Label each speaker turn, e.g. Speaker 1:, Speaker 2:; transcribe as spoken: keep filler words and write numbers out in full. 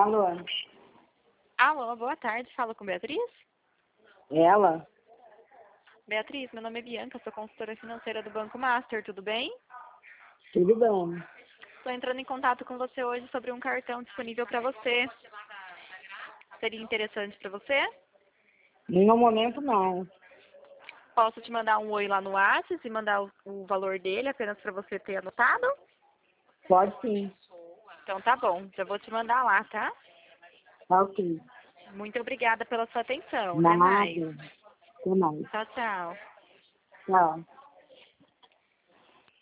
Speaker 1: Alô?
Speaker 2: Alô, boa tarde. Fala com Beatriz?
Speaker 1: Ela?
Speaker 2: Beatriz, meu nome é Bianca, sou consultora financeira do Banco Master, tudo bem?
Speaker 1: Tudo bem.
Speaker 2: Estou entrando em contato com você hoje sobre um cartão disponível para você. Seria interessante para você?
Speaker 1: No momento, não.
Speaker 2: Posso te mandar um oi lá no WhatsApp e mandar o, o valor dele apenas para você ter anotado?
Speaker 1: Pode sim.
Speaker 2: Então tá bom, já vou te mandar lá, tá?
Speaker 1: Tá ok.
Speaker 2: Muito obrigada pela sua atenção. Até
Speaker 1: Nada.
Speaker 2: mais.
Speaker 1: Até mais.
Speaker 2: Tchau, tchau.
Speaker 1: Tchau.